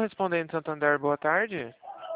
Correspondente Santander, boa tarde.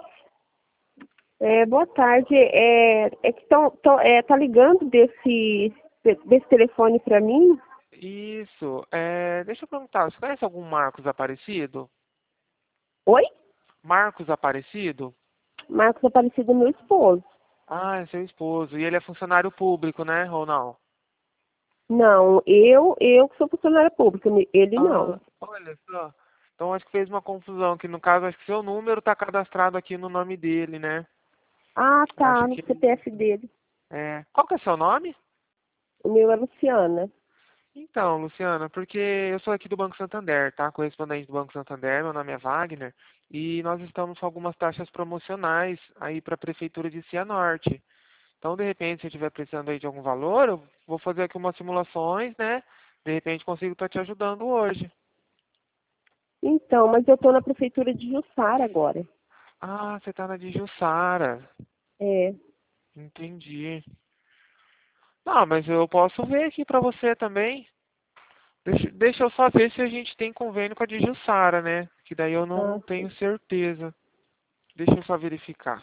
Boa tarde. Que tá ligando desse telefone para mim? Isso. Deixa eu perguntar, você conhece algum Marcos Aparecido? Oi? Marcos Aparecido? Marcos Aparecido, meu esposo. Ah, é seu esposo. E ele é funcionário público, né? Ou não? Não, eu que sou funcionária pública, ele Ah, não. olha só. Então acho que fez uma confusão, que no caso acho que seu número está cadastrado aqui no nome dele, né? Ah, tá, Acho no que CPF dele. Qual que é seu nome? O meu é Luciana. Então, Luciana, porque eu sou aqui do Banco Santander, tá? Correspondente do Banco Santander, meu nome é Wagner, e nós estamos com algumas taxas promocionais aí para a Prefeitura de Cianorte. Então, de repente, se eu estiver precisando aí de algum valor, eu vou fazer aqui umas simulações, né? De repente consigo estar te ajudando hoje. Então, mas eu tô na prefeitura de Jussara agora. Ah, você tá na de Jussara. É. Entendi. Não, mas eu posso ver aqui para você também. Deixa eu só ver se a gente tem convênio com a de Jussara, né? Que daí eu Ah, não tenho sim. certeza. Deixa eu só verificar.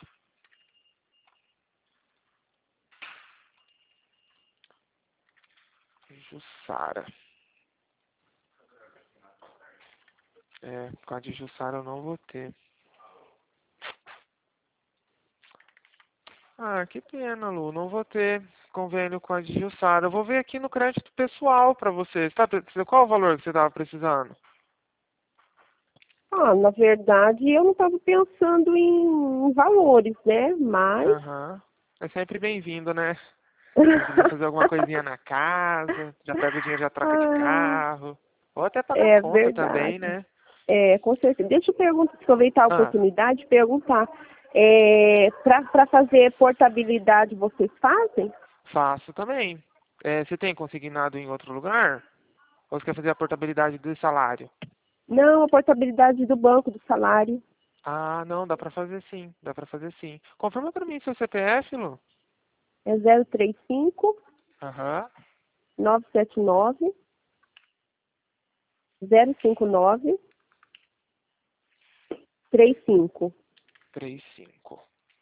Jussara. Com a de Jussara eu não vou ter. Ah, que pena, Lu. Não vou ter convênio com a de Jussara. Eu vou ver aqui no crédito pessoal pra você. Qual o valor que você estava precisando? Ah, na verdade, eu não estava pensando em valores, né? Mas Aham. É sempre bem-vindo, né? Conseguir fazer alguma coisinha na casa, já pega o dinheiro, já troca de ah, carro. Ou até pagar é conta também, verdade. né? Com certeza. Deixa eu aproveitar a Ah, oportunidade e perguntar. Para fazer portabilidade, vocês fazem? faço também. Você tem consignado em outro lugar? Ou você quer fazer a portabilidade do salário? Não, a portabilidade do banco, do salário. Ah, não, dá pra fazer sim, dá pra fazer sim. Confirma pra mim seu CPF, Lu. É 035 Aham, 979 059 35. 35.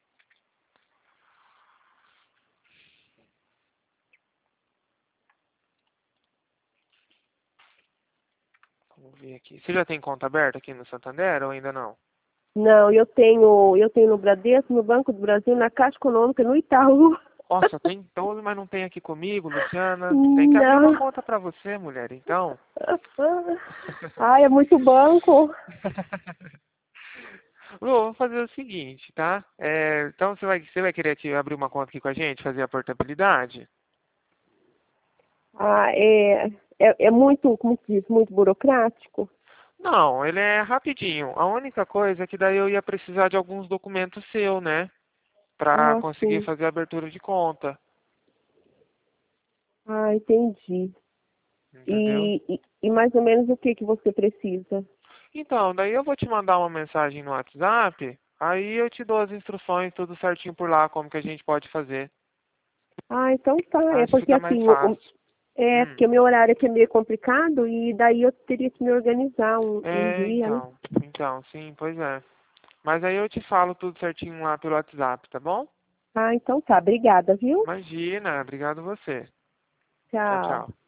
Vamos ver aqui. Você já tem conta aberta aqui no Santander ou ainda não? Não, eu tenho no Bradesco, no Banco do Brasil, na Caixa Econômica, no Itaú. Nossa, tem todos, mas não tem aqui comigo, Luciana. Tem que abrir uma Não. conta pra você, mulher, então. Ai, é muito banco. Lu, vamos fazer o seguinte, tá? Então você vai querer aqui abrir uma conta aqui com a gente, fazer a portabilidade? Ah, é muito, como se diz, muito burocrático. Não, ele é rapidinho. A única coisa é que daí eu ia precisar de alguns documentos seu, né? Pra Ah, conseguir sim. fazer a abertura de conta. Ah, entendi. Entendeu? E mais ou menos o que que você precisa? Então, daí eu vou te mandar uma mensagem no WhatsApp, aí eu te dou as instruções, tudo certinho por lá, como que a gente pode fazer. Ah, então tá. É Acho que porque fica mais assim, fácil. Hum. porque o meu horário aqui é meio complicado e daí eu teria que me organizar um dia, né? Então, sim, pois é. Mas aí eu te falo tudo certinho lá pelo WhatsApp, tá bom? Ah, então tá. Obrigada, viu? Imagina, obrigado você. Tchau, Tchau. tchau.